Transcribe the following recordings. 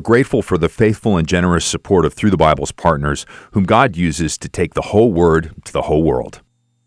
grateful for the faithful and generous support of Through the Bible's partners, whom God uses to take the whole Word to the whole world.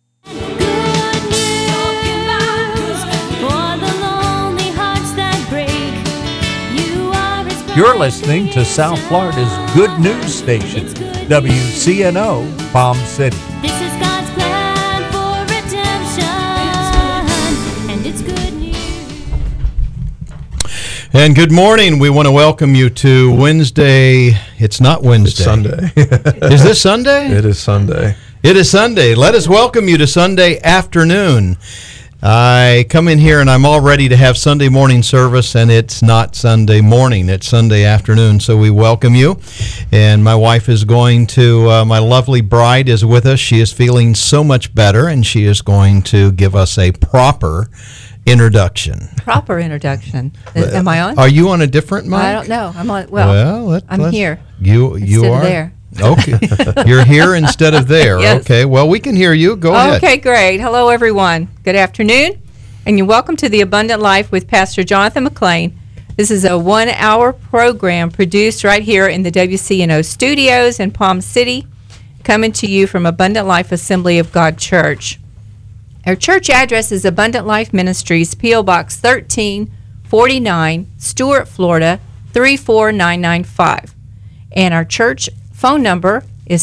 You're listening to South Florida's Good News Station, WCNO, Palm City. This is God's plan for redemption, and it's good news. And good morning. We want to welcome you to Wednesday. It's not Wednesday. It's Sunday. Is this Sunday? It is Sunday. It is Sunday. Let us welcome you to Sunday afternoon. I come in here and I'm all ready to have Sunday morning service, and it's not Sunday morning, it's Sunday afternoon, so we welcome you. And my wife is going to, my lovely bride is with us. She is feeling so much better, and she is going to give us a proper introduction. Proper introduction. Am I on? Are you on a different mic? I don't know. I'm on. Well, I'm here. You instead are of there. Okay. You're here instead of there. Yes. Okay. Well, we can hear you. Go ahead. Okay, great. Hello, everyone. Good afternoon, and you're welcome to the Abundant Life with Pastor Jonathan McLean. This is a 1-hour program produced right here in the WCNO studios in Palm City, coming to you from Abundant Life Assembly of God Church. Our church address is Abundant Life Ministries, P.O. Box 1349, Stuart, Florida 34995. And our church phone number is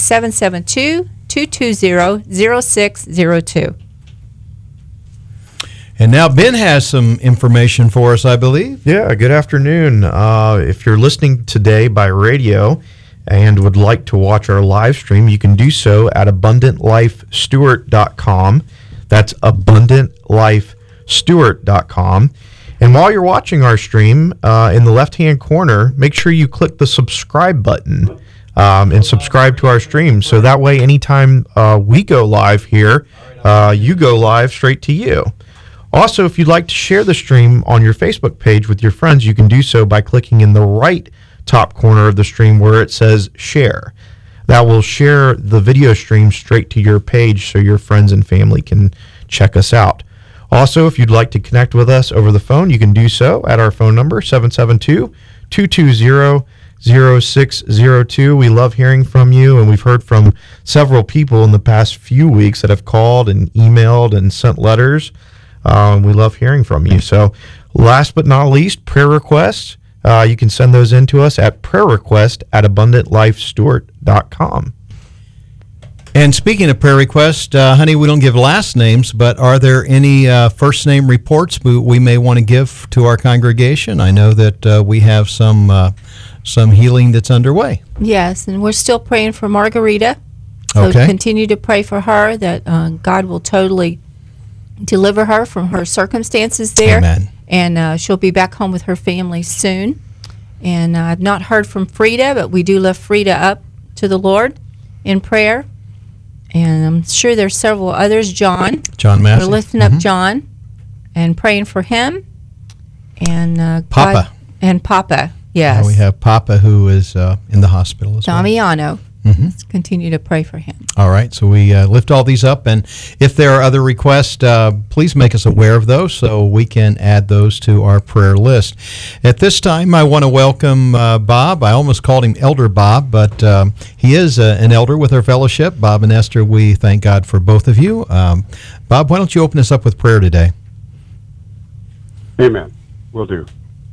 772-220-0602. And now Ben has some information for us, I believe. Yeah, good afternoon. If you're listening today by radio and would like to watch our live stream, you can do so at abundantlifestewart.com. That's abundantlifestewart.com. And while you're watching our stream, in the left-hand corner, make sure you click the subscribe button and subscribe to our stream. So that way, anytime we go live here, you go live straight to you. Also, if you'd like to share the stream on your Facebook page with your friends, you can do so by clicking in the right top corner of the stream where it says share. That will share the video stream straight to your page so your friends and family can check us out. Also, if you'd like to connect with us over the phone, you can do so at our phone number, 772-220-0602. We love hearing from you, and we've heard from several people in the past few weeks that have called and emailed and sent letters. We love hearing from you. So last but not least, prayer requests. You can send those in to us at prayerrequest@abundantlifestewart.com. And speaking of prayer requests, honey, we don't give last names, but are there any first name reports we may want to give to our congregation? I know that we have some healing that's underway. Yes, and we're still praying for Margarita. So Okay. continue to pray for her that God will totally deliver her from her circumstances there. Amen. And she'll be back home with her family soon. And I've not heard from Frida, but we do lift Frida up to the Lord in prayer. And I'm sure there's several others. John Massey. We're lifting up John and praying for him. And Papa. Papa, yes. We have Papa, who is in the hospital as well. Damiano. Mhm. Let's continue to pray for him. All right, so we lift all these up, and if there are other requests, please make us aware of those so we can add those to our prayer list. At this time, I want to welcome Bob. I almost called him Elder Bob, but he is an elder with our fellowship. Bob and Esther, we thank God for both of you. Bob, why don't you open us up with prayer today? Amen. Will do.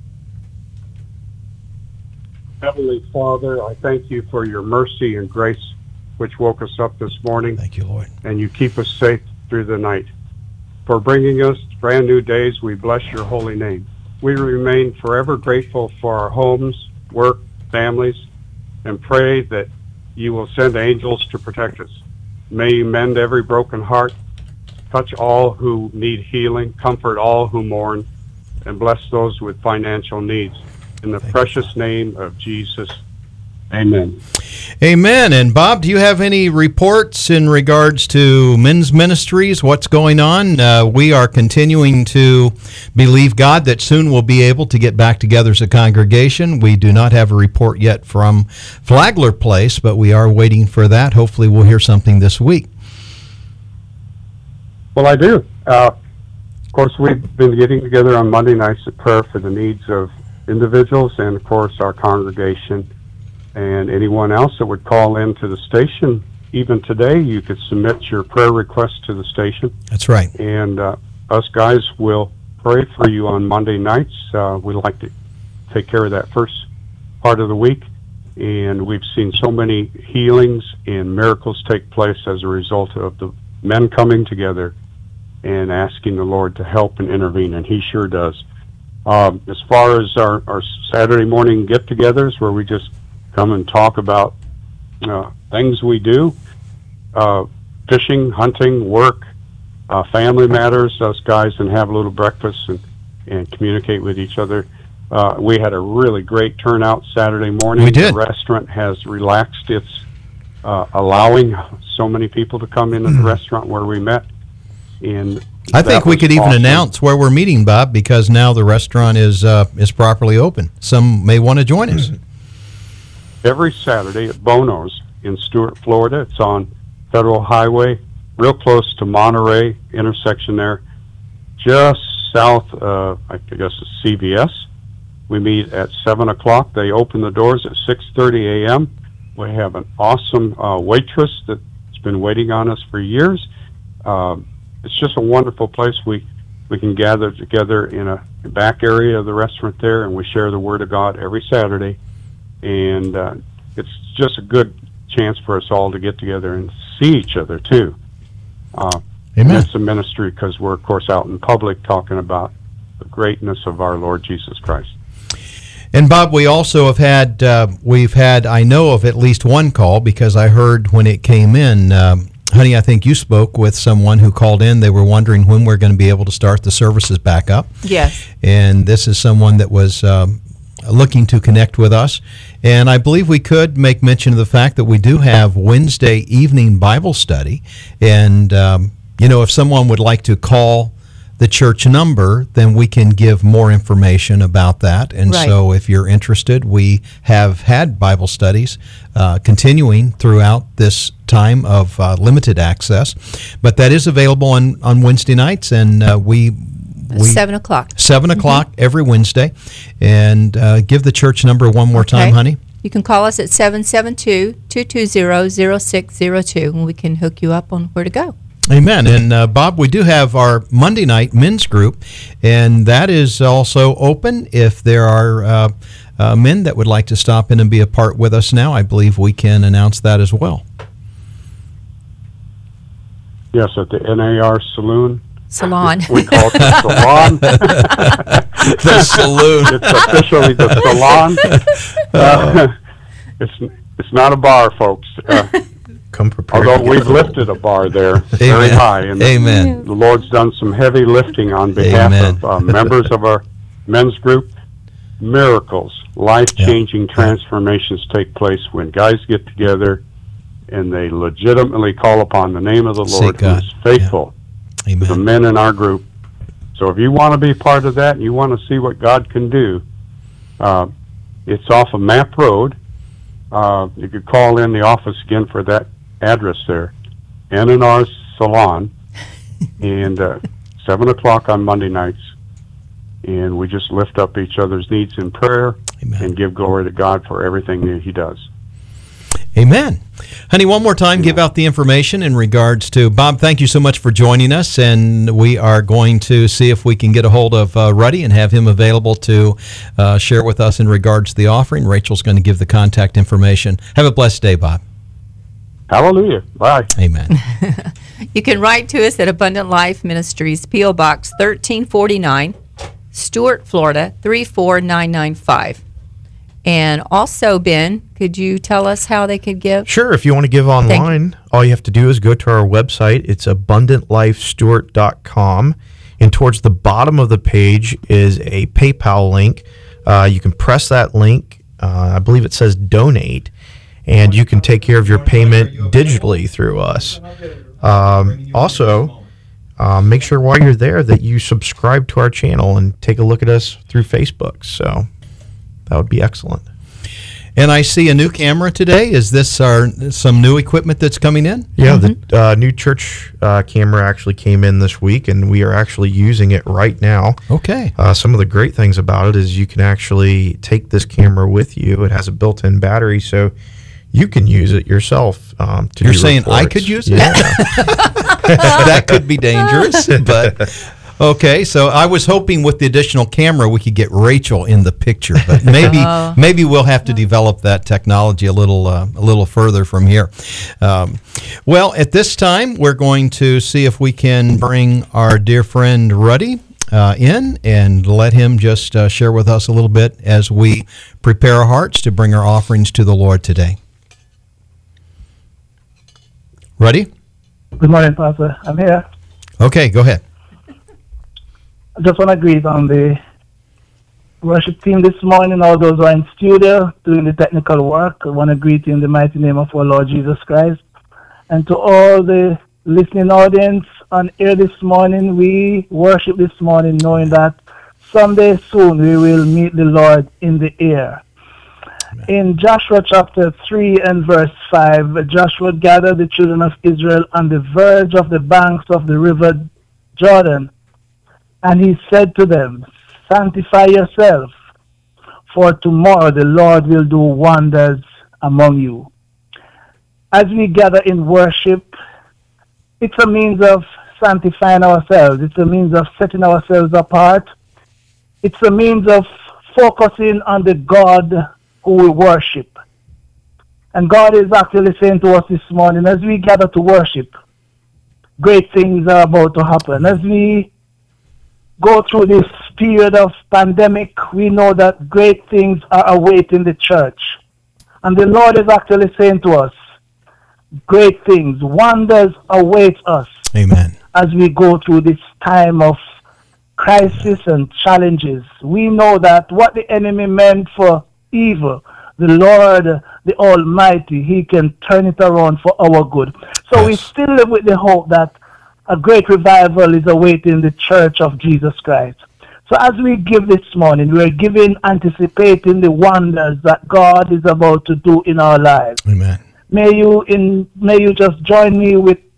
Heavenly Father, I thank you for your mercy and grace which woke us up this morning. Thank you, Lord. And you keep us safe through the night. For bringing us brand new days, we bless your holy name. We remain forever grateful for our homes, work, families, and pray that you will send angels to protect us. May you mend every broken heart, touch all who need healing, comfort all who mourn, and bless those with financial needs. In the precious name of Jesus, amen. Amen. And Bob, do you have any reports in regards to men's ministries? What's going on? We are continuing to believe God that soon we'll be able to get back together as a congregation. We do not have a report yet from Flagler Place, but we are waiting for that. Hopefully we'll hear something this week. Well, I do. Of course, we've been getting together on Monday nights at prayer for the needs of individuals and, of course, our congregation. And anyone else that would call into the station, even today, you could submit your prayer request to the station. That's right. And us guys will pray for you on Monday nights. We like to take care of that first part of the week. And we've seen so many healings and miracles take place as a result of the men coming together and asking the Lord to help and intervene, and He sure does. As far as our Saturday morning get-togethers, where we just come and talk about things we do, fishing, hunting, work, family matters, us guys, and have a little breakfast and communicate with each other. We had a really great turnout Saturday morning. We did. The restaurant has relaxed its allowing so many people to come into the restaurant where we met. And I think that we was could even awesome. announce where we're meeting, Bob, because now the restaurant is properly open. Some may want to join us. Every Saturday at Bono's in Stuart, Florida. It's on Federal Highway, real close to Monterey intersection there, just south of, I guess it's CVS. We meet at 7 o'clock. They open the doors at 6:30 a.m. We have an awesome waitress that's been waiting on us for years. It's just a wonderful place. We can gather together in a back area of the restaurant there, and we share the Word of God every Saturday. And it's just a good chance for us all to get together and see each other, too. Amen. It's a ministry because we're, of course, out in public talking about the greatness of our Lord Jesus Christ. And Bob, we also have had, I know of at least one call, because I heard when it came in, honey, I think you spoke with someone who called in. They were wondering when we're going to be able to start the services back up. Yes. And this is someone that was looking to connect with us. And I believe we could make mention of the fact that we do have Wednesday evening Bible study. And, if someone would like to call the church number, then we can give more information about that. And Right. so if you're interested, we have had Bible studies continuing throughout this time of limited access. But that is available on Wednesday nights, and we 7 o'clock. 7 o'clock every Wednesday. And give the church number one more time, Okay. honey. You can call us at 772-220-0602, and we can hook you up on where to go. Amen. And Bob, we do have our Monday night men's group, and that is also open. If there are men that would like to stop in and be a part with us now, I believe we can announce that as well. Yes, at the NAR Saloon. Salon. We call it the Salon. The saloon. It's officially the Salon. It's not a bar, folks. Come prepared. Although to we've get lifted a bar there very Amen. high. And Amen. the Lord's done some heavy lifting on behalf Amen. of members of our men's group. Miracles, life-changing transformations take place when guys get together and they legitimately call upon the name of the Seek Lord, who God. is faithful to the Amen. men in our group. So if you want to be part of that and you want to see what God can do, it's off of Map Road. You could call in the office again for that address there, N&R Salon, and 7 o'clock on Monday nights. And we just lift up each other's needs in prayer Amen. and give glory to God for everything that He does. Amen. Honey, one more time, give out the information in regards to Bob. Thank you so much for joining us, and we are going to see if we can get a hold of Ruddy and have him available to share with us in regards to the offering. Rachel's going to give the contact information. Have a blessed day, Bob. Hallelujah. Bye. Amen. You can write to us at Abundant Life Ministries, P.O. Box 1349, Stuart, Florida 34995. And also, Ben, could you tell us how they could give? Sure. If you want to give online, all you have to do is go to our website. It's abundantlifestuart.com. And towards the bottom of the page is a PayPal link. You can press that link. I believe it says donate. And you can take care of your payment digitally through us. Also, make sure while you're there that you subscribe to our channel and take a look at us through Facebook. So that would be excellent. And I see a new camera today. Is this some new equipment that's coming in? Yeah, the new church camera actually came in this week, and we are actually using it right now. Okay. Some of the great things about it is you can actually take this camera with you. It has a built-in battery, so you can use it yourself. You're saying I could use it? Yeah. That could be dangerous, but okay. So I was hoping with the additional camera we could get Rachel in the picture, but maybe we'll have to develop that technology a little further from here. Well, at this time we're going to see if we can bring our dear friend Ruddy in and let him just share with us a little bit as we prepare our hearts to bring our offerings to the Lord today. Ruddy? Good morning, Pastor. I'm here. Okay, go ahead. I just want to greet on the worship team this morning, all those who are in studio doing the technical work. I want to greet you in the mighty name of our Lord Jesus Christ. And to all the listening audience on air this morning, we worship this morning knowing that someday soon we will meet the Lord in the air. In Joshua chapter 3 and verse 5, Joshua gathered the children of Israel on the verge of the banks of the river Jordan, and he said to them, "Sanctify yourself, for tomorrow the Lord will do wonders among you." As we gather in worship, it's a means of sanctifying ourselves. It's a means of setting ourselves apart. It's a means of focusing on the God who we worship. And God is actually saying to us this morning, as we gather to worship, great things are about to happen. As we go through this period of pandemic, we know that great things are awaiting the church. And the Lord is actually saying to us, great things, wonders await us. Amen. As we go through this time of crisis and challenges. We know that what the enemy meant for evil, the Lord, the Almighty, He can turn it around for our good. So we still live with the hope that a great revival is awaiting the church of Jesus Christ. So as we give this morning, we are giving, anticipating the wonders that God is about to do in our lives. Amen. May you just join me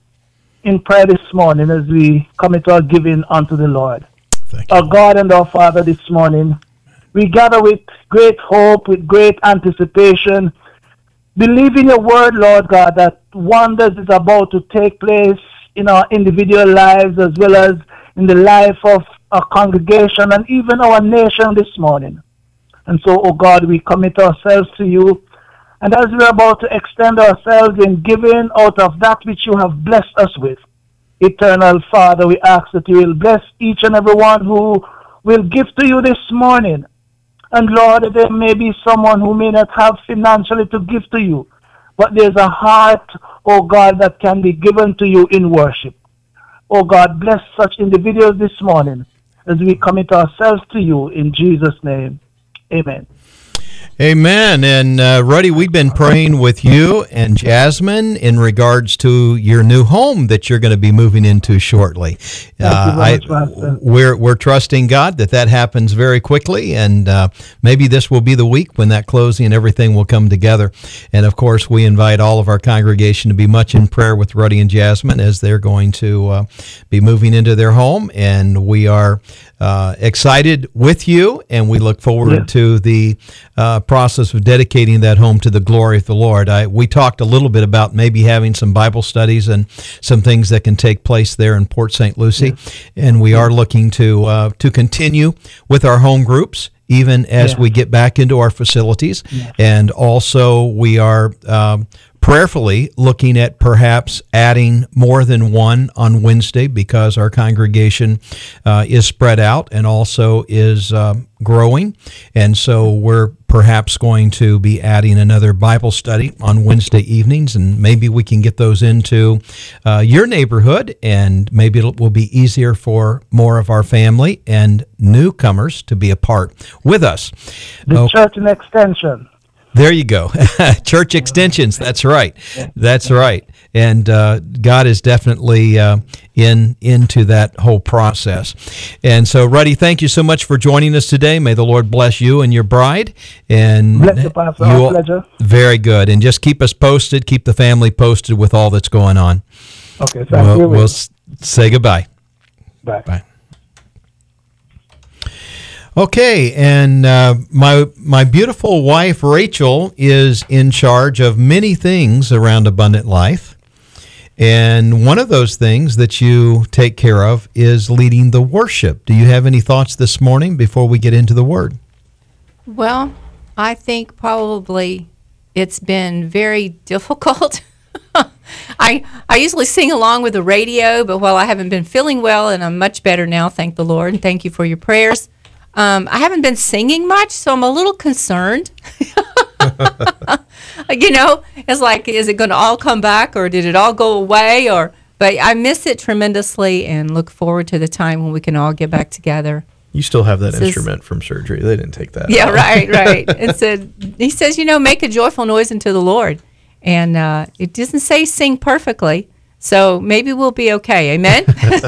in prayer this morning as we commit our giving unto the Lord. Thank you. Our God and our Father, this morning, we gather with great hope, with great anticipation, believing your word, Lord God, that wonders is about to take place in our individual lives as well as in the life of our congregation and even our nation this morning. And so, oh God, we commit ourselves to you. And as we're about to extend ourselves in giving out of that which you have blessed us with, Eternal Father, we ask that you will bless each and every one who will give to you this morning. And Lord, there may be someone who may not have financially to give to you, but there's a heart, oh God, that can be given to you in worship. Oh God, bless such individuals this morning as we commit ourselves to you in Jesus' name. Amen. Amen. And Ruddy, we've been praying with you and Jasmine in regards to your new home that you're going to be moving into shortly. We're trusting God that happens very quickly, and maybe this will be the week when that closing and everything will come together. And of course, we invite all of our congregation to be much in prayer with Ruddy and Jasmine as they're going to be moving into their home, and we are excited with you, and we look forward to the process of dedicating that home to the glory of the Lord. We talked a little bit about maybe having some Bible studies and some things that can take place there in Port St. Lucie, and we are looking to continue with our home groups even as we get back into our facilities, and also we are prayerfully looking at perhaps adding more than one on Wednesday because our congregation is spread out and also is growing. And so we're perhaps going to be adding another Bible study on Wednesday evenings, and maybe we can get those into your neighborhood, and maybe it will be easier for more of our family and newcomers to be a part with us. The church in extension. There you go. Church extensions. That's right. That's right. and God is definitely into that whole process. And so, Ruddy, thank you so much for joining us today. May the Lord bless you and your bride. And Bless you, Pastor. Our pleasure. Very good. And just keep us posted, keep the family posted with all that's going on. Okay, thank you. We'll say goodbye. Bye. Bye. Okay, and my beautiful wife Rachel is in charge of many things around Abundant Life, and one of those things that you take care of is leading the worship. Do you have any thoughts this morning before we get into the Word? Well, I think probably it's been very difficult. I usually sing along with the radio, but while I haven't been feeling well, and I'm much better now, thank the Lord, and thank you for your prayers. I haven't been singing much, so I'm a little concerned. It's like, is it going to all come back, or did it all go away? But I miss it tremendously and look forward to the time when we can all get back together. You still have that instrument from surgery. They didn't take that Yeah, out. right. He says, make a joyful noise unto the Lord. And it doesn't say sing perfectly, so maybe we'll be okay. Amen?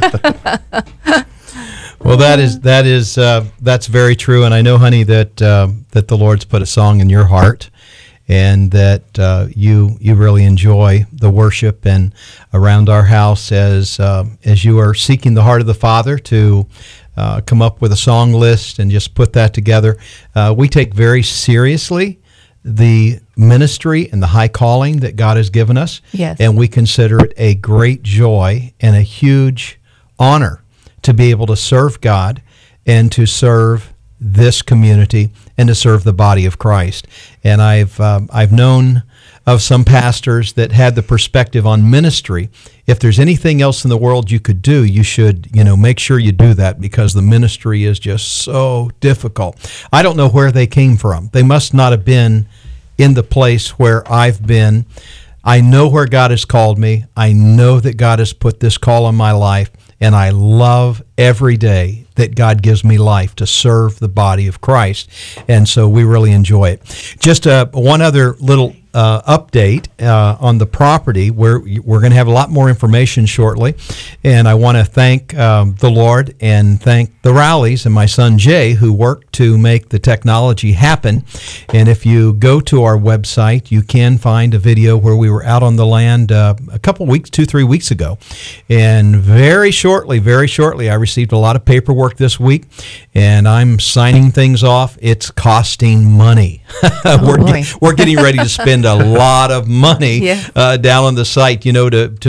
Well, that's very true, and I know, honey, that the Lord's put a song in your heart, and that you really enjoy the worship and around our house as you are seeking the heart of the Father to come up with a song list and just put that together. We take very seriously the ministry and the high calling that God has given us, Yes. and we consider it a great joy and a huge honor to be able to serve God and to serve this community and to serve the body of Christ. And I've known of some pastors that had the perspective on ministry. If there's anything else in the world you could do, you should, make sure you do that, because the ministry is just so difficult. I don't know where they came from. They must not have been in the place where I've been. I know where God has called me. I know that God has put this call on my life, and I love every day that God gives me life to serve the body of Christ. And so we really enjoy it. Just one other little update on the property, where we're going to have a lot more information shortly. And I want to thank the Lord and thank the Rowleys and my son Jay, who worked to make the technology happen. And if you go to our website, you can find a video where we were out on the land a couple weeks, 2-3 weeks ago. And very shortly, I received a lot of paperwork this week, and I'm signing things off. It's costing money. We're getting ready to spend a lot of money down on the site, to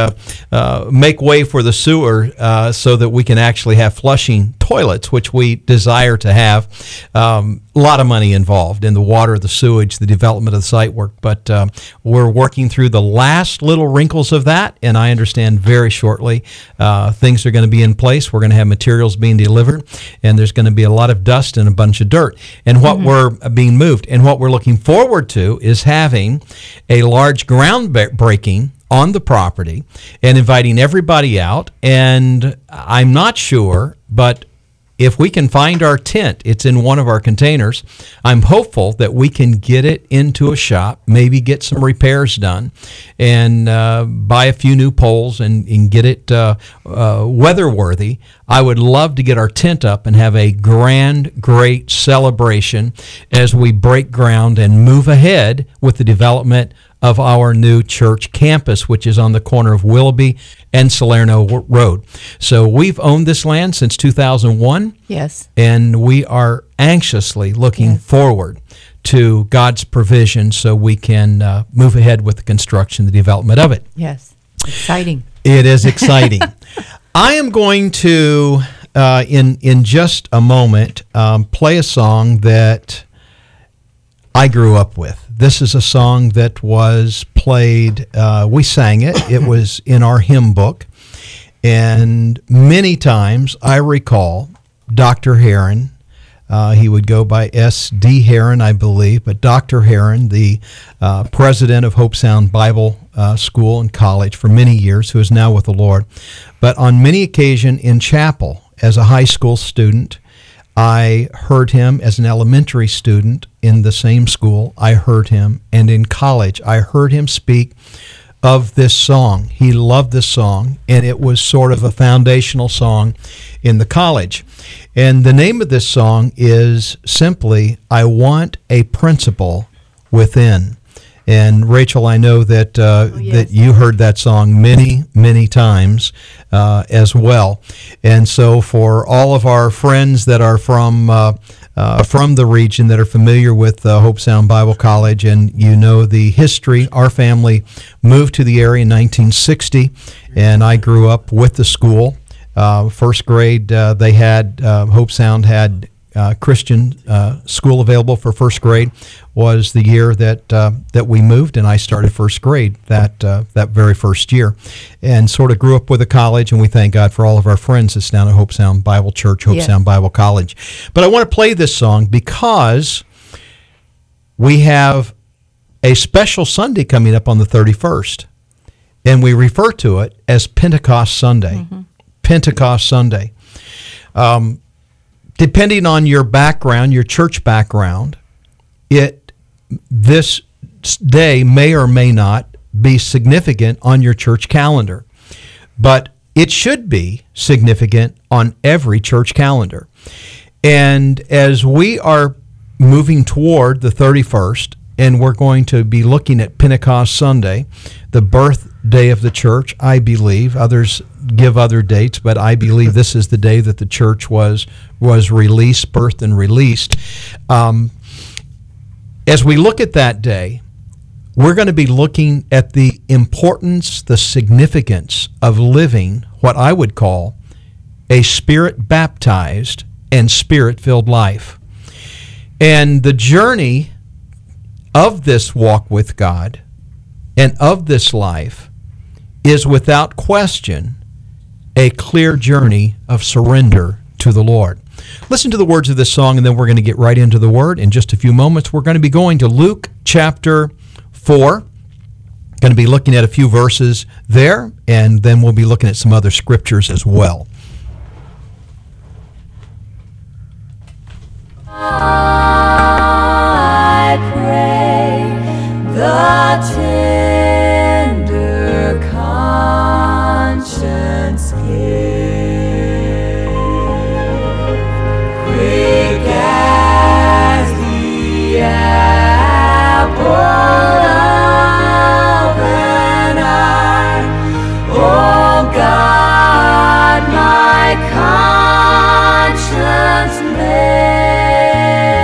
make way for the sewer so that we can actually have flushing toilets, which we desire to have. A lot of money involved in the water, the sewage, the development of the site work, but we're working through the last little wrinkles of that, and I understand very shortly things are going to be in place. We're going to have materials being delivered, and there's going to be a lot of dust and a bunch of dirt. And what we're being moved, and what we're looking forward to is having a large groundbreaking on the property and inviting everybody out. And I'm not sure, but if we can find our tent, it's in one of our containers. I'm hopeful that we can get it into a shop, maybe get some repairs done, and buy a few new poles and get it weather-worthy. I would love to get our tent up and have a great celebration as we break ground and move ahead with the development of our new church campus, which is on the corner of Willoughby and Salerno Road. So we've owned this land since 2001. Yes. And we are anxiously looking forward to God's provision so we can move ahead with the construction, the development of it. Yes. Exciting. It is exciting. I am going to, in just a moment, play a song that I grew up with. This is a song that was played, we sang it. It was in our hymn book. And many times I recall Dr. Heron, he would go by S.D. Heron, I believe, but Dr. Heron, the president of Hope Sound Bible School and College for many years, who is now with the Lord. But on many occasions in chapel, as a high school student, I heard him. As an elementary student in the same school, I heard him. And in college, I heard him speak of this song. He loved this song, and it was sort of a foundational song in the college. And the name of this song is simply, I Want a Principle Within. And Rachel, I know that that you heard that song many, many times as well. And so, for all of our friends that are from the region that are familiar with Hope Sound Bible College, and you know the history, our family moved to the area in 1960, and I grew up with the school. First grade, they had Hope Sound had Christian school available for first grade. Was the year that we moved, and I started first grade that very first year, and sort of grew up with a college. And we thank God for all of our friends that's down at Hope Sound Bible Church, Hope Sound Bible College. But I want to play this song because we have a special Sunday coming up on the 31st, and we refer to it as Pentecost Sunday. Mm-hmm. Pentecost Sunday. Depending on your background, your church background, this day may or may not be significant on your church calendar, but it should be significant on every church calendar. And as we are moving toward the 31st, and we're going to be looking at Pentecost Sunday, the birthday of the church, I believe. Others give other dates, but I believe this is the day that the church was released, birthed and released. As we look at that day, we're going to be looking at the importance, the significance of living what I would call a Spirit-baptized and Spirit-filled life. And the journey of this walk with God and of this life is without question a clear journey of surrender to the Lord. Listen to the words of this song, and then we're going to get right into the Word. In just a few moments, we're going to be going to Luke chapter 4. Going to be looking at a few verses there, and then we'll be looking at some other scriptures as well. I pray the tender conscience give, quick as the apple of an eye. Oh God, my conscience may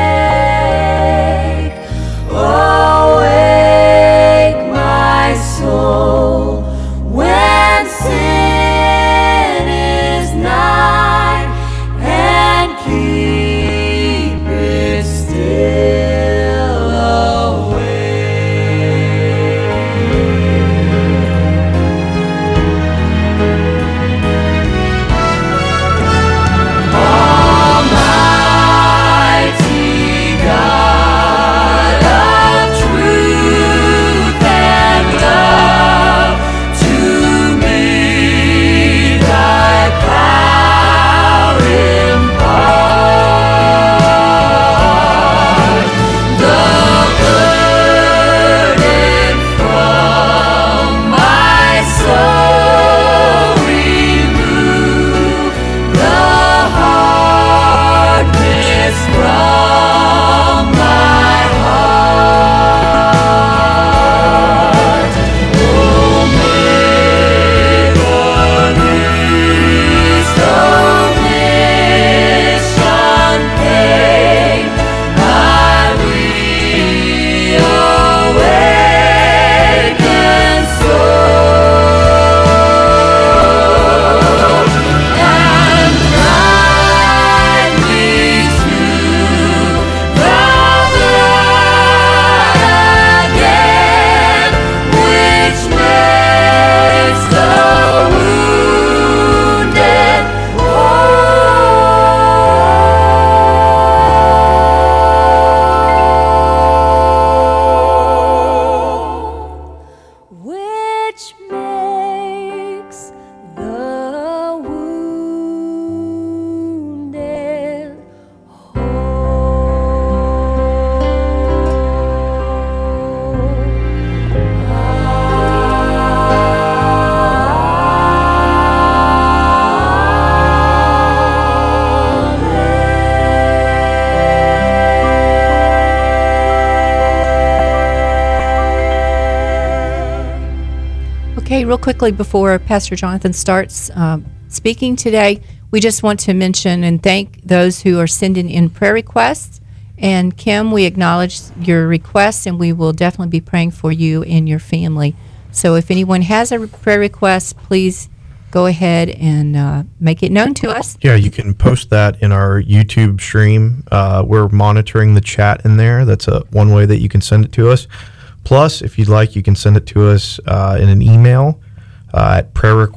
Okay, real quickly before Pastor Jonathan starts speaking today, we just want to mention and thank those who are sending in prayer requests. And Kim, we acknowledge your request, and we will definitely be praying for you and your family. So if anyone has a prayer request, please go ahead and make it known to us. Yeah, you can post that in our YouTube stream. We're monitoring the chat in there. That's one way that you can send it to us. Plus, if you'd like, you can send it to us in an email at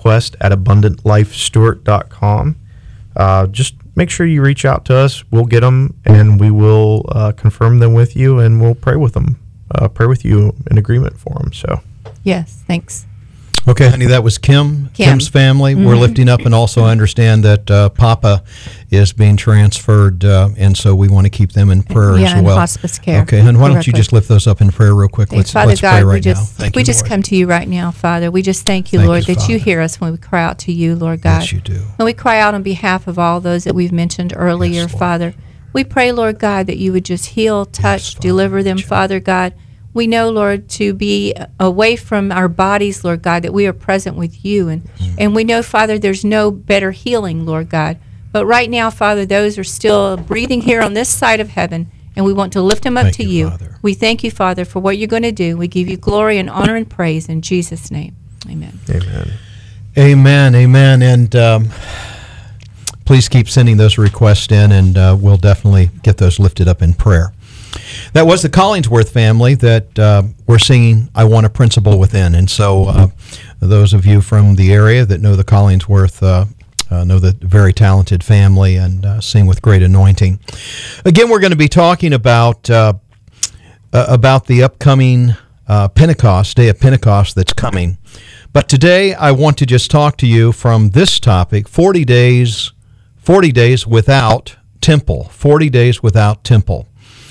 prayerrequest@abundantlifestewart.com. Just make sure you reach out to us. We'll get them, and we will confirm them with you, and we'll pray with them, pray with you in agreement for them. So, Yes, thanks. Okay, honey, that was Kim's family. We're lifting up, and also understand that Papa is being transferred, and so we want to keep them in prayer as in well. Hospice care. Okay, and why don't you Correctly. just lift those up in prayer real quick? Let's Father pray God, right now. Thank we you, just Lord. come to you right now, Father. We just thank you, Thank Lord, you, that you Father. hear us when we cry out to you, Lord God. Yes, you do. And we cry out on behalf of all those that we've mentioned earlier, Yes, Lord. Father. We pray, Lord God, that you would just heal, touch, Father. deliver them, Yes. Father God. We know, Lord, to be away from our bodies, Lord God, that we are present with you. And we know, Father, there's no better healing, Lord God. But right now, Father, those are still breathing here on this side of heaven, and we want to lift them up Thank to you, you. Father. We thank you, Father, for what you're going to do. We give you glory and honor and praise in Jesus' name. Amen. amen. Amen, amen, and please keep sending those requests in, and we'll definitely get those lifted up in prayer. That was the Collingsworth family that we're singing I Want a Principle Within. And so those of you from the area that know the Collingsworth know the very talented family and sing with great anointing. Again, we're going to be talking about the upcoming Pentecost, Day of Pentecost that's coming. But today I want to just talk to you from this topic, 40 days without temple, 40 days without temple.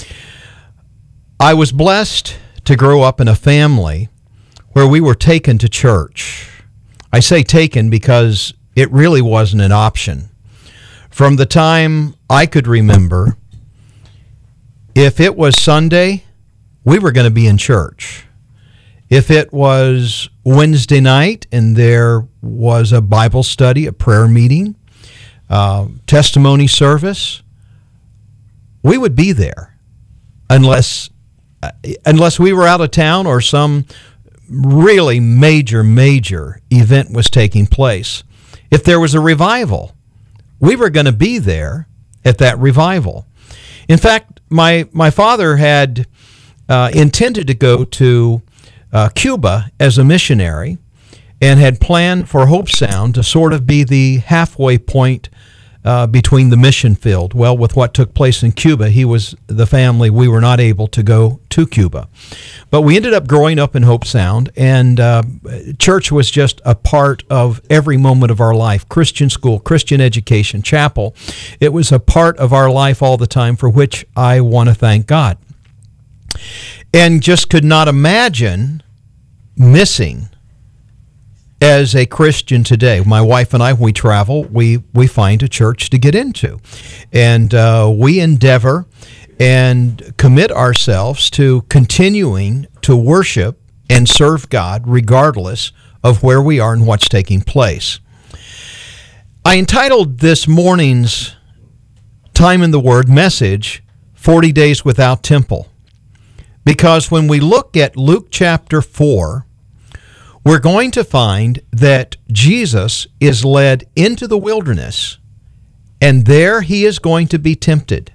I was blessed to grow up in a family where we were taken to church. I say taken because it really wasn't an option. From the time I could remember, if it was Sunday, we were going to be in church. If it was Wednesday night and there was a Bible study, a prayer meeting, testimony service, we would be there unless we were out of town or some really major event was taking place. If there was a revival, we were going to be there at that revival. In fact, my father had intended to go to Cuba as a missionary and had planned for Hope Sound to sort of be the halfway point between the mission field. Well, with what took place in Cuba, we were not able to go to Cuba. But we ended up growing up in Hope Sound, and church was just a part of every moment of our life. Christian school, Christian education, chapel. It was a part of our life all the time, for which I want to thank God. And just could not imagine missing as a Christian today. My wife and I, when we travel, we find a church to get into. And we endeavor and commit ourselves to continuing to worship and serve God regardless of where we are and what's taking place. I entitled this morning's Time in the Word message, 40 Days Without Temple, because when we look at Luke chapter 4, we're going to find that Jesus is led into the wilderness, and there he is going to be tempted.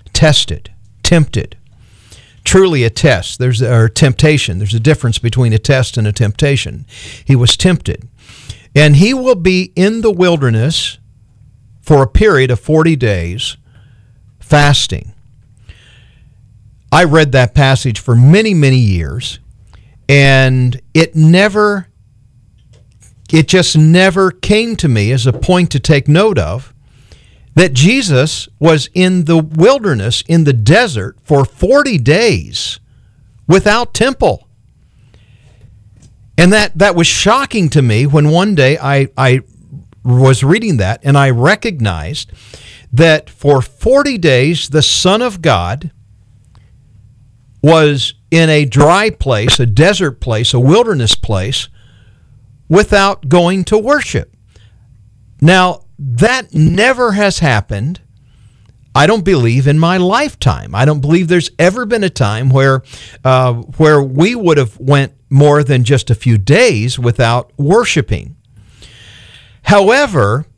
Truly a test. There's temptation. There's a difference between a test and a temptation. He was tempted. And he will be in the wilderness for a period of 40 days fasting. I read that passage for many years, and it just never came to me as a point to take note of that Jesus was in the wilderness, in the desert, for 40 days without temple. And that was shocking to me when one day I was reading that, and I recognized that for 40 days the Son of God was in a dry place, a desert place, a wilderness place, without going to worship. Now, that never has happened, I don't believe, in my lifetime. I don't believe there's ever been a time where we would have went more than just a few days without worshiping. However,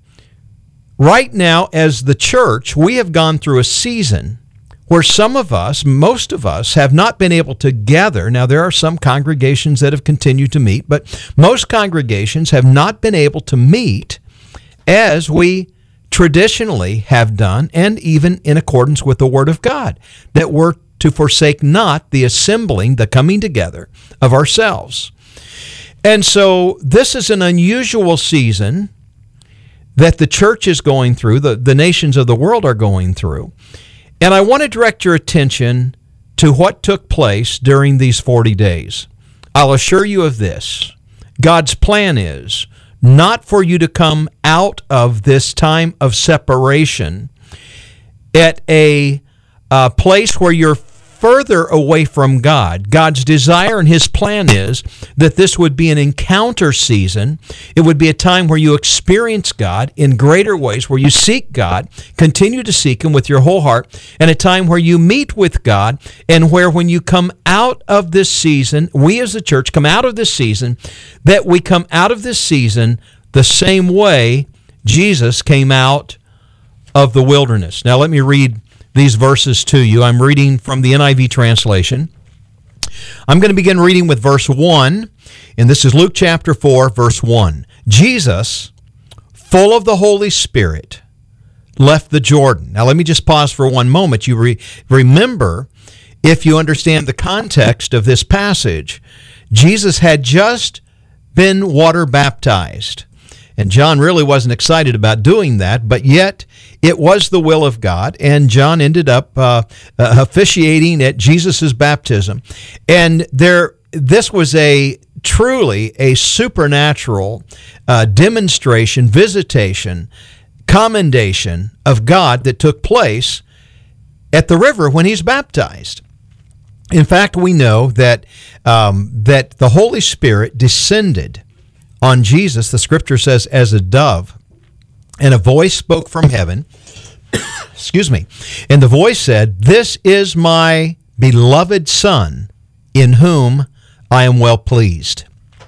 right now as the church, we have gone through a season where some of us, most of us, have not been able to gather. Now, there are some congregations that have continued to meet, but most congregations have not been able to meet as we traditionally have done, and even in accordance with the Word of God, that we're to forsake not the assembling, the coming together of ourselves. And so this is an unusual season that the church is going through, the nations of the world are going through. And I want to direct your attention to what took place during these 40 days. I'll assure you of this. God's plan is not for you to come out of this time of separation at a place where you're further away from God. God's desire and His plan is that this would be an encounter season. It would be a time where you experience God in greater ways, where you seek God, continue to seek Him with your whole heart, and a time where you meet with God, and where when you come out of this season, we as the church come out of this season, that we come out of this season the same way Jesus came out of the wilderness. Now let me read these verses to you. I'm reading from the NIV translation. I'm going to begin reading with verse 1, and this is Luke chapter 4, verse 1. Jesus, full of the Holy Spirit, left the Jordan. Now let me just pause for one moment. You remember, if you understand the context of this passage, Jesus had just been water baptized. And John really wasn't excited about doing that, but yet it was the will of God, and John ended up officiating at Jesus' baptism. And this was truly a supernatural demonstration, visitation, commendation of God that took place at the river when he's baptized. In fact, we know that the Holy Spirit descended on Jesus, the Scripture says, as a dove, and a voice spoke from heaven. Excuse me. And the voice said, "This is my beloved Son, in whom I am well pleased."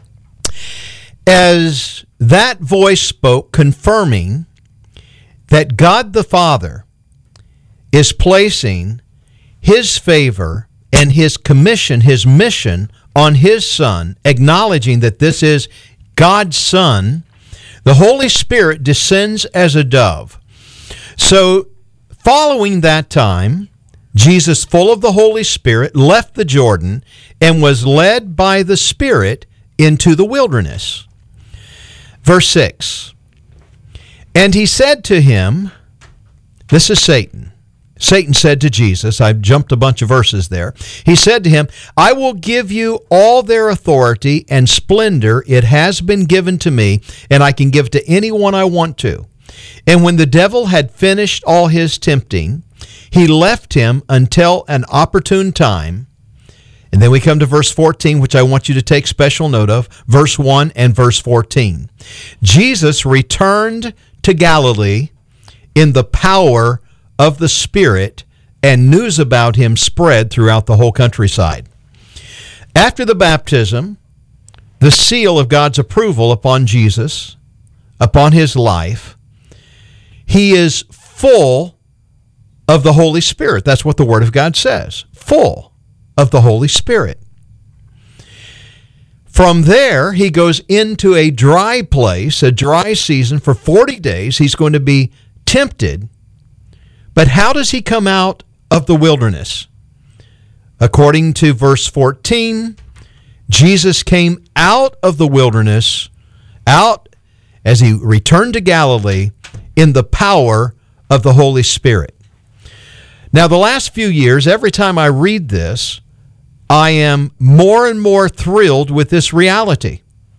As that voice spoke, confirming that God the Father is placing His favor and His commission, His mission on His Son, acknowledging that this is God's Son, the Holy Spirit descends as a dove. So, following that time, Jesus, full of the Holy Spirit, left the Jordan and was led by the Spirit into the wilderness. Verse 6, and he said to him, this is Satan. Satan said to Jesus, I jumped a bunch of verses there. He said to him, I will give you all their authority and splendor. It has been given to me, and I can give to anyone I want to. And when the devil had finished all his tempting, he left him until an opportune time. And then we come to verse 14, which I want you to take special note of, verse 1 and verse 14. Jesus returned to Galilee in the power of the Spirit, and news about him spread throughout the whole countryside. After the baptism, the seal of God's approval upon Jesus, upon his life, he is full of the Holy Spirit. That's what the Word of God says. Full of the Holy Spirit. From there, he goes into a dry place, a dry season for 40 days. He's going to be tempted. But how does he come out of the wilderness? According to verse 14, Jesus came out of the wilderness, out as he returned to Galilee in the power of the Holy Spirit. Now, the last few years, every time I read this, I am more and more thrilled with this reality.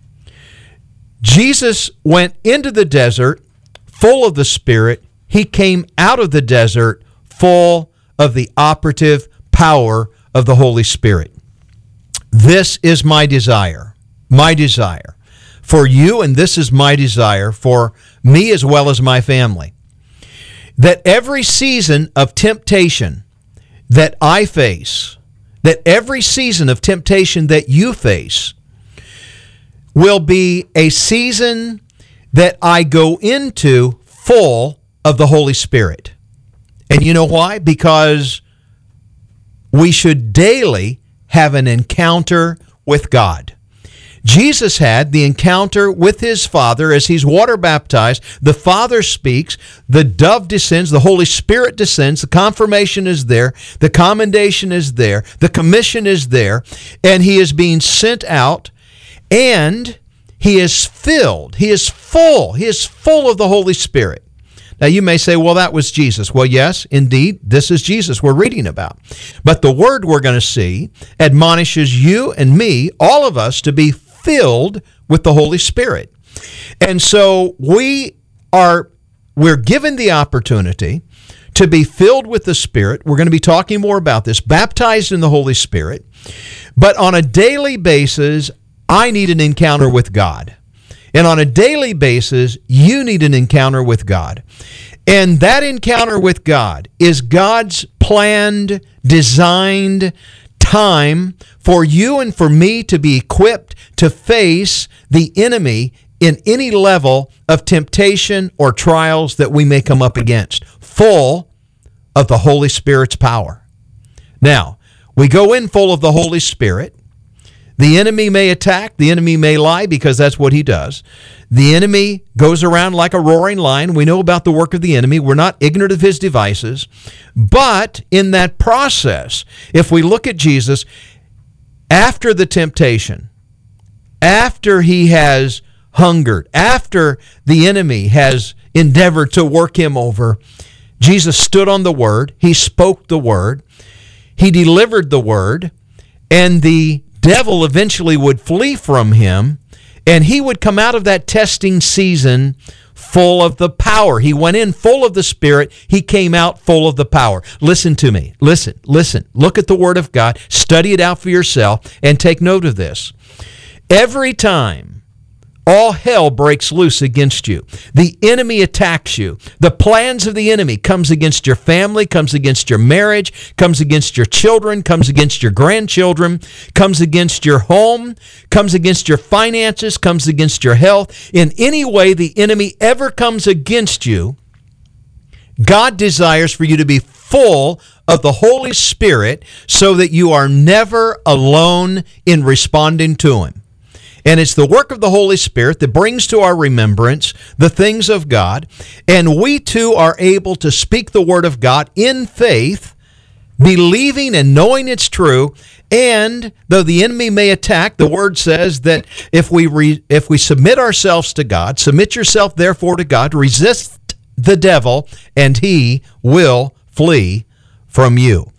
Jesus went into the desert full of the Spirit. He came out of the desert full of the operative power of the Holy Spirit. This is my desire for you, and this is my desire for me as well as my family, that every season of temptation that I face, that every season of temptation that you face will be a season that I go into full of the Holy Spirit. And you know why? Because we should daily have an encounter with God. Jesus had the encounter with his Father as he's water baptized. The Father speaks, the dove descends, the Holy Spirit descends, the confirmation is there, the commendation is there, the commission is there, and he is being sent out, and he is filled, he is full of the Holy Spirit. Now you may say, well, that was Jesus. Well, yes, indeed, this is Jesus we're reading about. But the word we're going to see admonishes you and me, all of us, to be filled with the Holy Spirit. And so we're given the opportunity to be filled with the Spirit. We're going to be talking more about this, baptized in the Holy Spirit. But on a daily basis, I need an encounter with God. And on a daily basis, you need an encounter with God. And that encounter with God is God's planned, designed time for you and for me to be equipped to face the enemy in any level of temptation or trials that we may come up against, full of the Holy Spirit's power. Now, we go in full of the Holy Spirit. The enemy may attack, the enemy may lie, because that's what he does. The enemy goes around like a roaring lion. We know about the work of the enemy. We're not ignorant of his devices. But in that process, if we look at Jesus, after the temptation, after he has hungered, after the enemy has endeavored to work him over, Jesus stood on the Word. He spoke the Word. He delivered the Word. And the devil eventually would flee from him, and he would come out of that testing season full of the power. He went in full of the Spirit. He came out full of the power. Listen to me. Listen. Look at the Word of God. Study it out for yourself and take note of this. Every time all hell breaks loose against you, the enemy attacks you, the plans of the enemy comes against your family, comes against your marriage, comes against your children, comes against your grandchildren, comes against your home, comes against your finances, comes against your health. In any way the enemy ever comes against you, God desires for you to be full of the Holy Spirit so that you are never alone in responding to Him. And it's the work of the Holy Spirit that brings to our remembrance the things of God, and we too are able to speak the Word of God in faith, believing and knowing it's true. And though the enemy may attack, the Word says that if we submit ourselves to God, submit yourself therefore to God, resist the devil, and he will flee from you.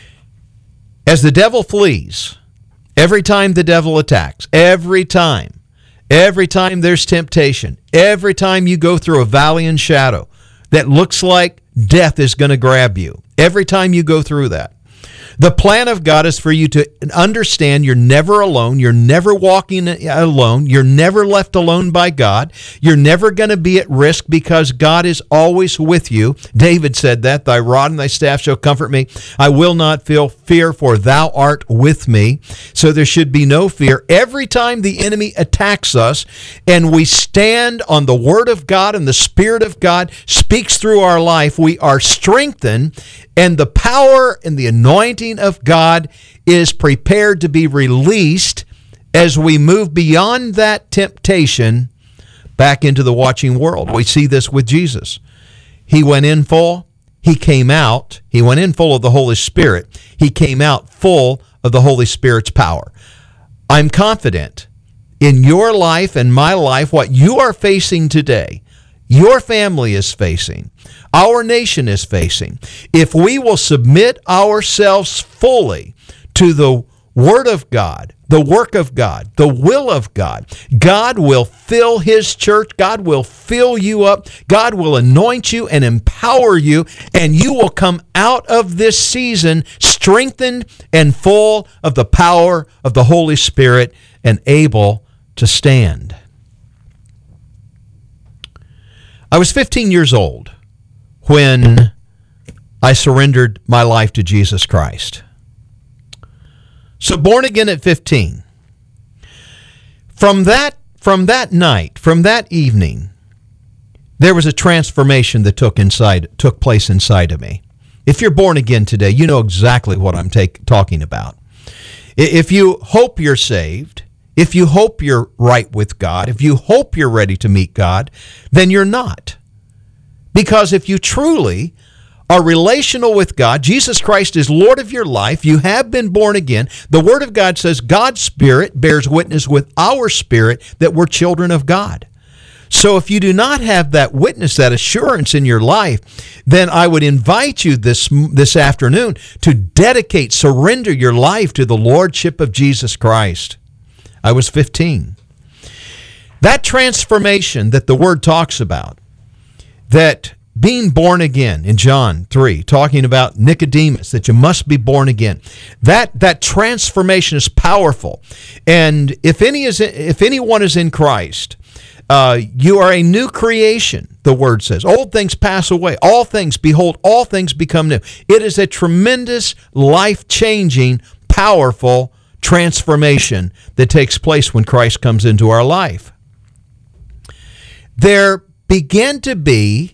As the devil flees, every time the devil attacks, every time there's temptation, every time you go through a valley and shadow that looks like death is going to grab you, every time you go through that, the plan of God is for you to understand you're never alone. You're never walking alone. You're never left alone by God. You're never going to be at risk because God is always with you. David said that, thy rod and thy staff shall comfort me. I will not feel fear, for thou art with me. So there should be no fear. Every time the enemy attacks us and we stand on the Word of God and the Spirit of God speaks through our life, we are strengthened, and the power and the anointing of God is prepared to be released as we move beyond that temptation back into the watching world. We see this with Jesus. He went in full, he came out. He went in full of the Holy Spirit. He came out full of the Holy Spirit's power. I'm confident in your life and my life, what you are facing today, your family is facing, our nation is facing. If we will submit ourselves fully to the Word of God, the work of God, the will of God, God will fill His church. God will fill you up. God will anoint you and empower you, and you will come out of this season strengthened and full of the power of the Holy Spirit and able to stand. I was 15 years old when I surrendered my life to Jesus Christ. So born again at 15. From that night, from that evening, there was a transformation that took place inside of me. If you're born again today, you know exactly what I'm talking about. If you hope you're saved, if you hope you're right with God, if you hope you're ready to meet God, then you're not. Because if you truly are relational with God, Jesus Christ is Lord of your life, you have been born again, the Word of God says God's Spirit bears witness with our spirit that we're children of God. So if you do not have that witness, that assurance in your life, then I would invite you this afternoon to dedicate, surrender your life to the Lordship of Jesus Christ. I was 15. That transformation that the Word talks about, that being born again in John 3, talking about Nicodemus, that you must be born again. That transformation is powerful. And if anyone is in Christ, you are a new creation, the Word says. Old things pass away. All things, behold, all things become new. It is a tremendous, life-changing, powerful transformation that takes place when Christ comes into our life. There began to be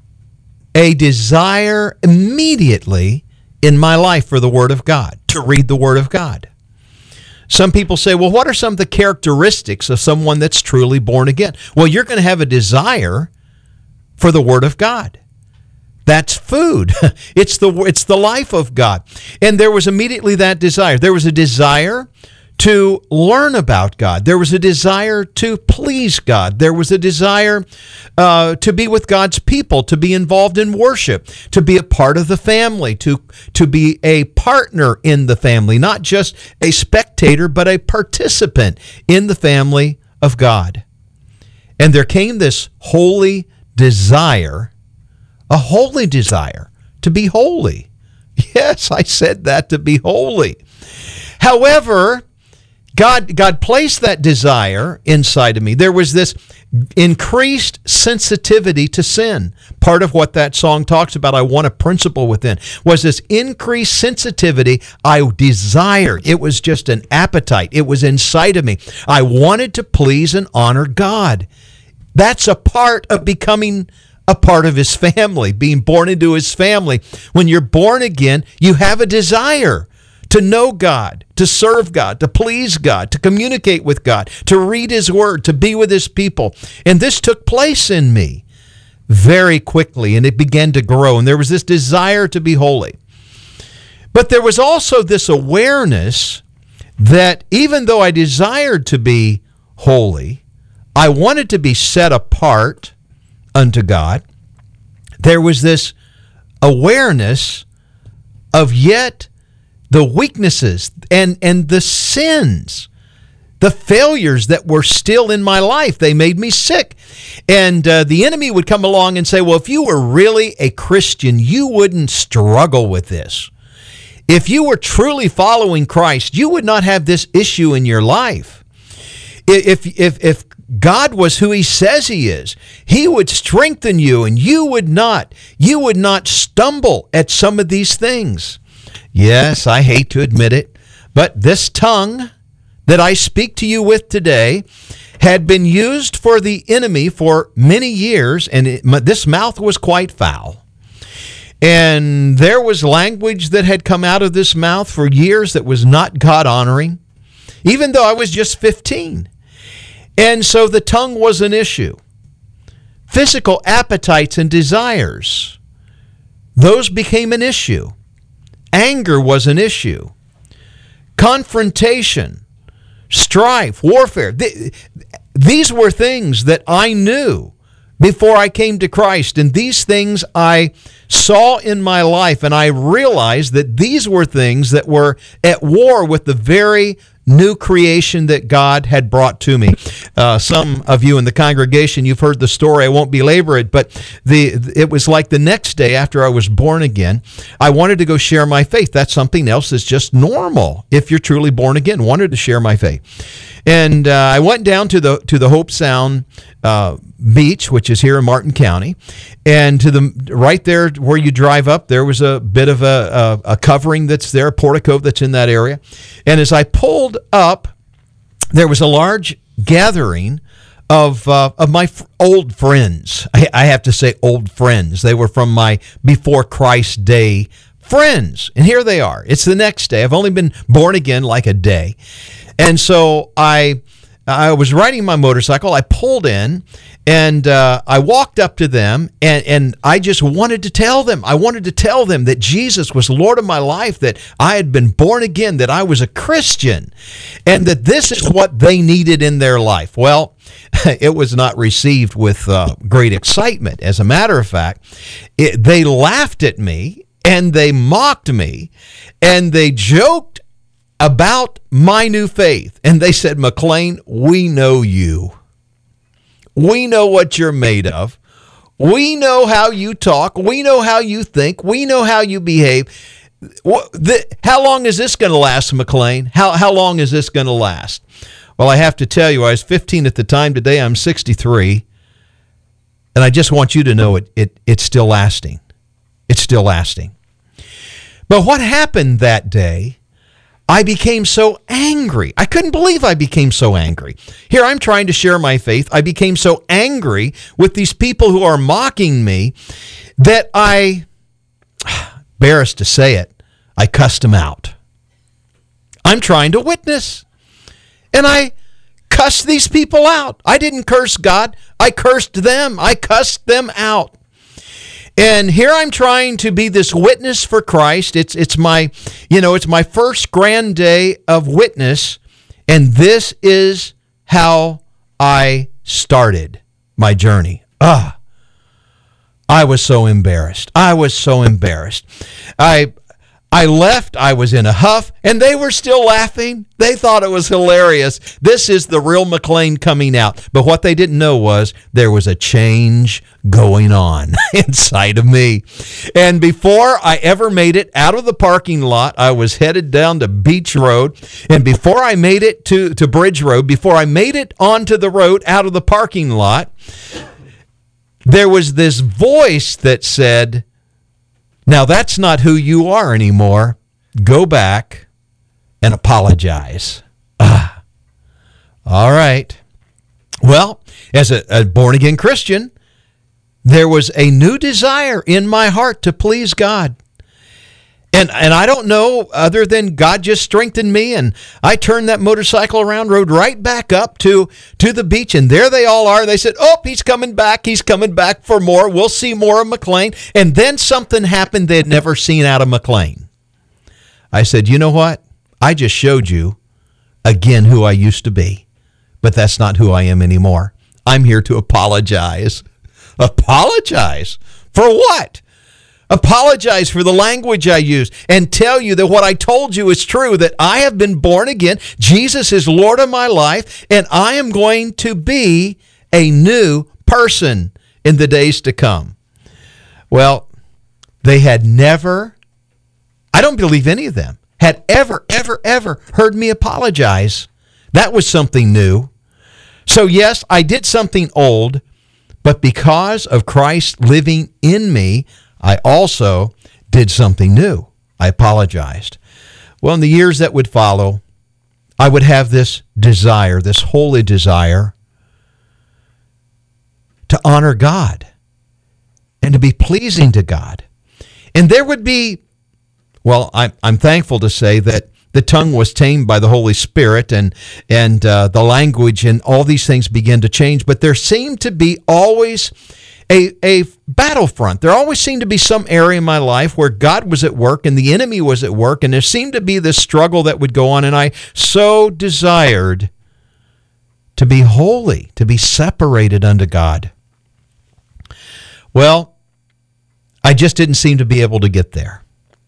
a desire immediately in my life for the Word of God, to read the Word of God. Some people say, well, what are some of the characteristics of someone that's truly born again? Well, you're going to have a desire for the Word of God. That's food. It's the life of God. And there was immediately that desire. There was a desire to learn about God. There was a desire to please God. There was a desire to be with God's people, to be involved in worship, to be a part of the family, to be a partner in the family, not just a spectator, but a participant in the family of God. And there came this holy desire, a holy desire to be holy. Yes, I said that, to be holy. However, God placed that desire inside of me. There was this increased sensitivity to sin. Part of what that song talks about, I want a principle within, was this increased sensitivity I desired. It was just an appetite. It was inside of me. I wanted to please and honor God. That's a part of becoming a part of His family, being born into His family. When you're born again, you have a desire to know God, to serve God, to please God, to communicate with God, to read His Word, to be with His people. And this took place in me very quickly, and it began to grow. And there was this desire to be holy. But there was also this awareness that even though I desired to be holy, I wanted to be set apart unto God. There was this awareness of yet the weaknesses and the sins, the failures that were still in my life. They made me sick. And the enemy would come along and say, well, if you were really a Christian, you wouldn't struggle with this. If you were truly following Christ, you would not have this issue in your life. If God was who He says He is, He would strengthen you, and you would not stumble at some of these things. Yes, I hate to admit it, but this tongue that I speak to you with today had been used for the enemy for many years, and this mouth was quite foul. And there was language that had come out of this mouth for years that was not God-honoring, even though I was just 15. And so the tongue was an issue. Physical appetites and desires, those became an issue. Anger was an issue. Confrontation, strife, warfare. These were things that I knew before I came to Christ. And these things I saw in my life, and I realized that these were things that were at war with the very new creation that God had brought to me. Some of you in the congregation, you've heard the story. I won't belabor it, but it was like the next day after I was born again, I wanted to go share my faith. That's something else that's just normal if you're truly born again. Wanted to share my faith. And I went down to the Hope Sound beach, which is here in Martin County, and to the right there where you drive up, there was a bit of a covering that's there, a portico that's in that area. And as I pulled up, there was a large gathering of my old friends. I have to say old friends. They were from my before Christ day friends. And here they are. It's the next day. I've only been born again like a day. And so I was riding my motorcycle. I pulled in and I walked up to them and I just wanted to tell them. I wanted to tell them that Jesus was Lord of my life, that I had been born again, that I was a Christian, and that this is what they needed in their life. Well, it was not received with great excitement. As a matter of fact, they laughed at me and they mocked me and they joked about my new faith. And they said, McLean, we know you. We know what you're made of. We know how you talk. We know how you think. We know how you behave. How long is this going to last, McLean? How long is this going to last? Well, I have to tell you, I was 15 at the time. Today I'm 63. And I just want you to know it's still lasting. It's still lasting. But what happened that day, I became so angry. I couldn't believe I became so angry. Here I'm trying to share my faith. I became so angry with these people who are mocking me that embarrassed to say it, I cussed them out. I'm trying to witness. And I cussed these people out. I didn't curse God. I cursed them. I cussed them out. And here I'm trying to be this witness for Christ. It's my first grand day of witness, and this is how I started my journey. I was so embarrassed. I was so embarrassed. I left, I was in a huff, and they were still laughing. They thought it was hilarious. This is the real McLean coming out. But what they didn't know was there was a change going on inside of me. And before I ever made it out of the parking lot, I was headed down to Beach Road. And before I made it to Bridge Road, before I made it onto the road out of the parking lot, there was this voice that said, now, that's not who you are anymore. Go back and apologize. All right. Well, as a born-again Christian, there was a new desire in my heart to please God. And I don't know, other than God just strengthened me, and I turned that motorcycle around, rode right back up to the beach, and there they all are. They said, oh, he's coming back for more. We'll see more of McLean. And then something happened they had never seen out of McLean. I said, you know what? I just showed you again who I used to be, but that's not who I am anymore. I'm here to apologize. Apologize? For what? Apologize for the language I used and tell you that what I told you is true, that I have been born again. Jesus is Lord of my life, and I am going to be a new person in the days to come. Well, they had never, I don't believe any of them, had ever heard me apologize. That was something new. So yes, I did something old, but because of Christ living in me, I also did something new. I apologized. Well, in the years that would follow, I would have this desire, this holy desire, to honor God and to be pleasing to God. And there would be, well, I'm thankful to say that the tongue was tamed by the Holy Spirit, and the language and all these things began to change. But there seemed to be always a battlefront. There always seemed to be some area in my life where God was at work and the enemy was at work, and there seemed to be this struggle that would go on, and I so desired to be holy, to be separated unto God. Well, I just didn't seem to be able to get there.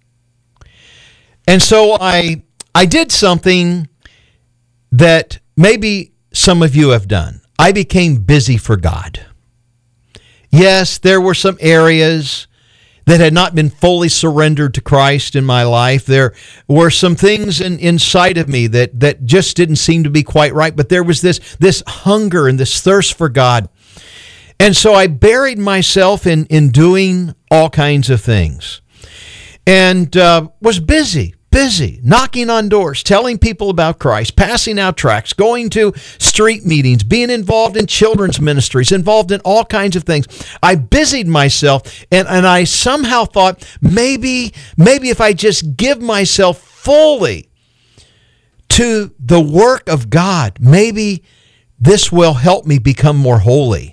And so I did something that maybe some of you have done. I became busy for God. Yes, there were some areas that had not been fully surrendered to Christ in my life. There were some things inside of me that just didn't seem to be quite right, but there was this hunger and this thirst for God. And so I buried myself in doing all kinds of things, and was busy, knocking on doors, telling people about Christ, passing out tracts, going to street meetings, being involved in children's ministries, involved in all kinds of things. I busied myself, and I somehow thought, maybe if I just give myself fully to the work of God, maybe this will help me become more holy.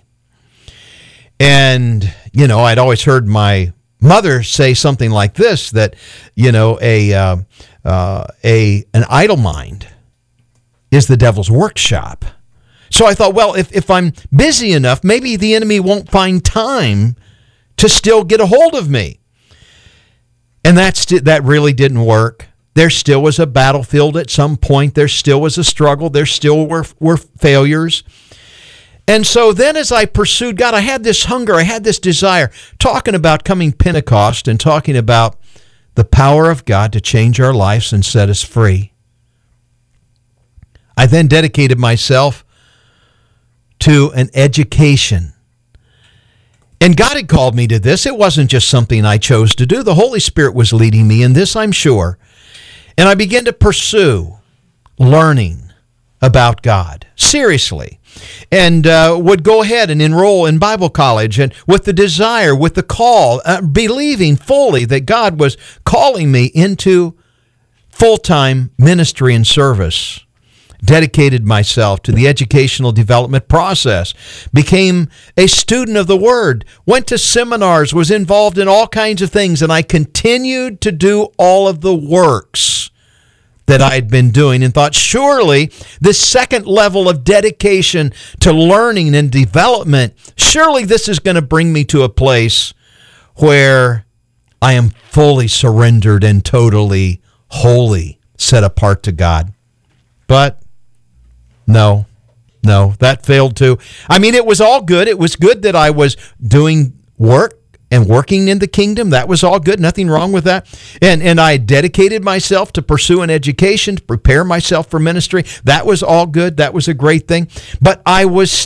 And, I'd always heard my mother say something like this, that, an idle mind is the devil's workshop. So I thought, well, if I'm busy enough, maybe the enemy won't find time to still get a hold of me. And that really didn't work. There still was a battlefield at some point. There still was a struggle. There still were failures. And so then as I pursued God, I had this hunger, I had this desire, talking about coming Pentecost and talking about the power of God to change our lives and set us free. I then dedicated myself to an education. And God had called me to this. It wasn't just something I chose to do. The Holy Spirit was leading me in this, I'm sure. And I began to pursue learning about God, seriously. And would go ahead and enroll in Bible college, and with the desire, with the call, believing fully that God was calling me into full-time ministry and service. Dedicated myself to the educational development process, became a student of the Word, went to seminars, was involved in all kinds of things, and I continued to do all of the works that I had been doing, and thought, surely this second level of dedication to learning and development, surely this is going to bring me to a place where I am fully surrendered and totally holy, set apart to God. But no, that failed too. I mean, it was all good. It was good that I was doing work and working in the kingdom. That was all good. Nothing wrong with that. And I dedicated myself to pursue an education, to prepare myself for ministry. That was all good. That was a great thing. But I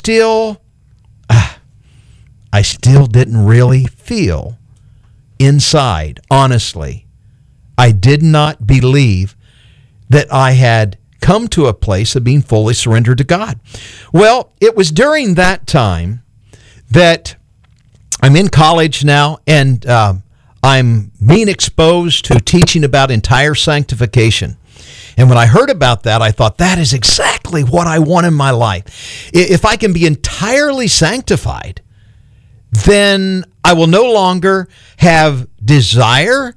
still didn't really feel inside, honestly. I did not believe that I had come to a place of being fully surrendered to God. Well, it was during that time that I'm in college now, and I'm being exposed to teaching about entire sanctification. And when I heard about that, I thought, that is exactly what I want in my life. If I can be entirely sanctified, then I will no longer have desire,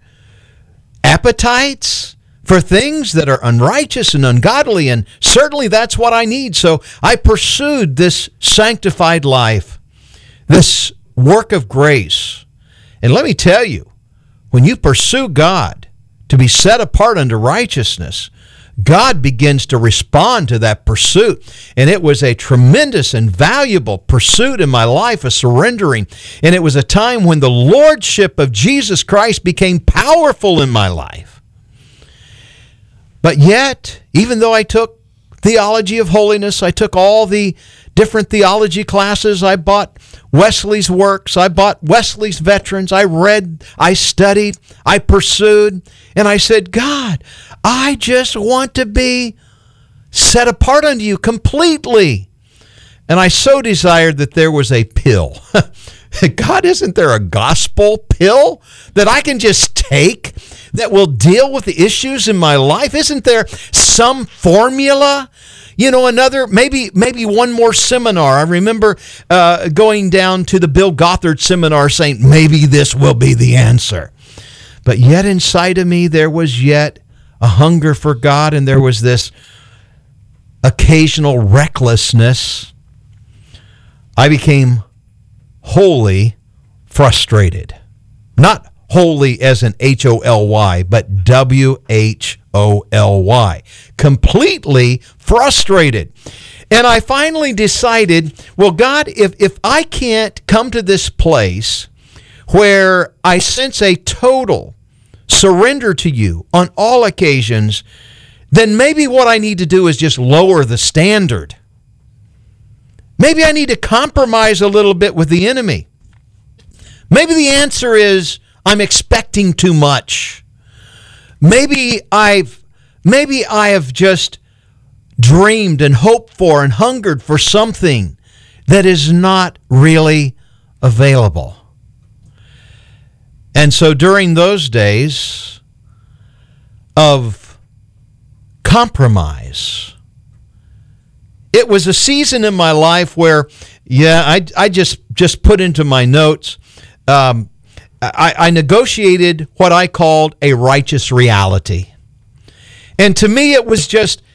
appetites for things that are unrighteous and ungodly, and certainly that's what I need. So I pursued this sanctified life, this work of grace. And let me tell you, when you pursue God to be set apart unto righteousness, God begins to respond to that pursuit. And it was a tremendous and valuable pursuit in my life of surrendering. And it was a time when the lordship of Jesus Christ became powerful in my life. But yet, even though I took theology of holiness, I took all the different theology classes, I bought Wesley's works, I bought Wesley's Veterans, I read, I studied, I pursued, and I said, God, I just want to be set apart unto you completely. And I so desired that there was a pill. God, isn't there a gospel pill that I can just take that will deal with the issues in my life? Isn't there some formula? Another, maybe one more seminar. I remember going down to the Bill Gothard seminar saying, maybe this will be the answer. But yet inside of me, there was yet a hunger for God, and there was this occasional recklessness. I became wholly frustrated. Not holy as in H-O-L-Y, but W-H-O-L-Y. Completely frustrated. And I finally decided, well, God, if I can't come to this place where I sense a total surrender to you on all occasions, then maybe what I need to do is just lower the standard. Maybe I need to compromise a little bit with the enemy. Maybe the answer is I'm expecting too much. Maybe I have just dreamed and hoped for and hungered for something that is not really available. And so during those days of compromise, it was a season in my life where, I just put into my notes, I negotiated what I called a righteous reality. And to me, it was just,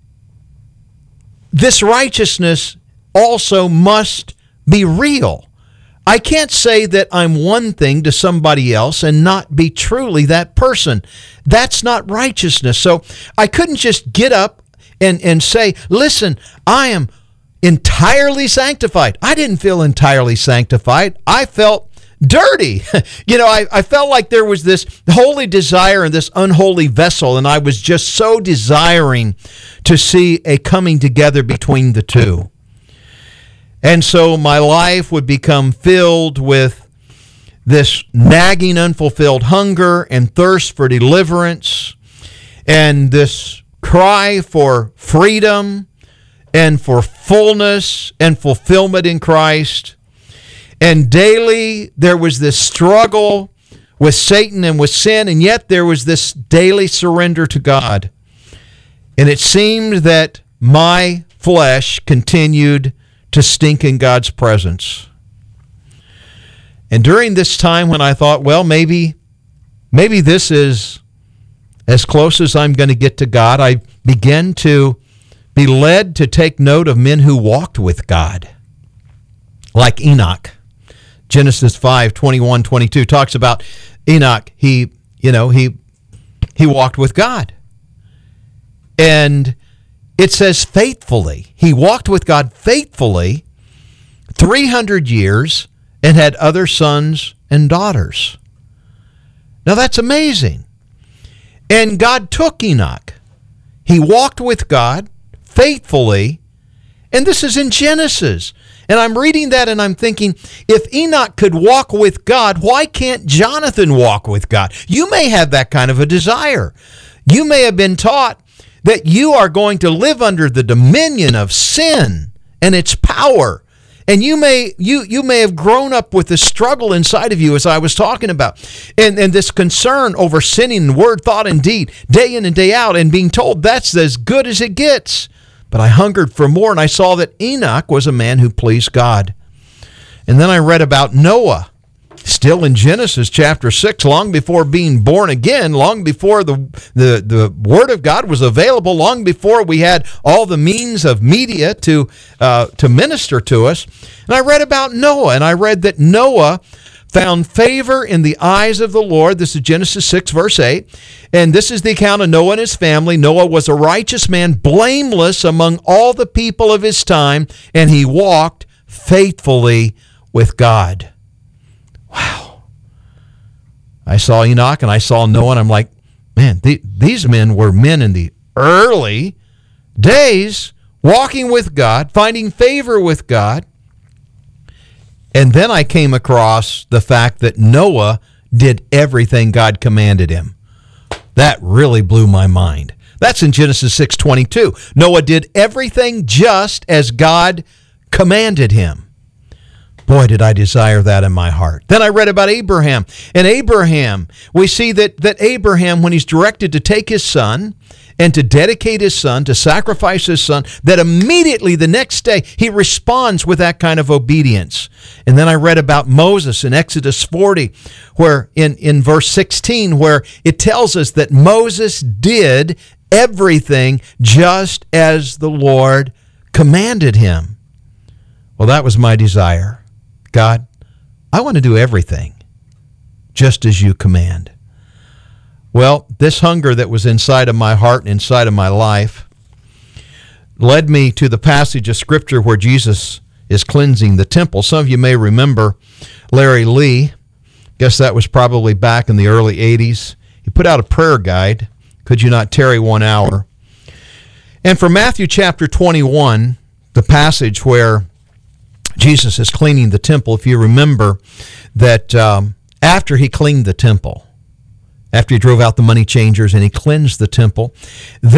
this righteousness also must be real. I can't say that I'm one thing to somebody else and not be truly that person. That's not righteousness. So I couldn't just get up and say, listen, I am entirely sanctified. I didn't feel entirely sanctified. I felt dirty. I felt like there was this holy desire in this unholy vessel, and I was just so desiring to see a coming together between the two. And so my life would become filled with this nagging, unfulfilled hunger and thirst for deliverance, and this cry for freedom and for fullness and fulfillment in Christ. And daily there was this struggle with Satan and with sin, and yet there was this daily surrender to God. And it seemed that my flesh continued to stink in God's presence. And during this time when I thought, well, maybe this is as close as I'm going to get to God, I began to be led to take note of men who walked with God, like Enoch. Genesis 5:21-22 talks about Enoch. He walked with God. And it says faithfully. He walked with God faithfully 300 years and had other sons and daughters. Now that's amazing. And God took Enoch. He walked with God faithfully, and this is in Genesis. And I'm reading that and I'm thinking, if Enoch could walk with God, why can't Jonathan walk with God? You may have that kind of a desire. You may have been taught that you are going to live under the dominion of sin and its power. And you may have grown up with this struggle inside of you, as I was talking about, and this concern over sinning in word, thought, and deed, day in and day out, and being told that's as good as it gets. But I hungered for more, and I saw that Enoch was a man who pleased God. And then I read about Noah, still in Genesis chapter 6, long before being born again, long before the Word of God was available, long before we had all the means of media to minister to us. And I read about Noah, and I read that Noah found favor in the eyes of the Lord. This is Genesis 6, verse 8. And this is the account of Noah and his family. Noah was a righteous man, blameless among all the people of his time, and he walked faithfully with God. Wow. I saw Enoch and I saw Noah, and I'm like, man, these men were men in the early days, walking with God, finding favor with God. And then I came across the fact that Noah did everything God commanded him. That really blew my mind. That's in Genesis 6:22. Noah did everything just as God commanded him. Boy, did I desire that in my heart. Then I read about Abraham. And Abraham, we see that Abraham, when he's directed to take his son and to dedicate his son, to sacrifice his son, that immediately the next day he responds with that kind of obedience. And then I read about Moses in Exodus 40, where in verse 16, where it tells us that Moses did everything just as the Lord commanded him. Well, that was my desire. God, I want to do everything just as you command. Well, this hunger that was inside of my heart and inside of my life led me to the passage of Scripture where Jesus is cleansing the temple. Some of you may remember Larry Lee. Guess that was probably back in the early 80s. He put out a prayer guide, Could You Not Tarry 1 Hour? And for Matthew chapter 21, the passage where Jesus is cleaning the temple. If you remember that after he cleaned the temple, after he drove out the money changers and he cleansed the temple,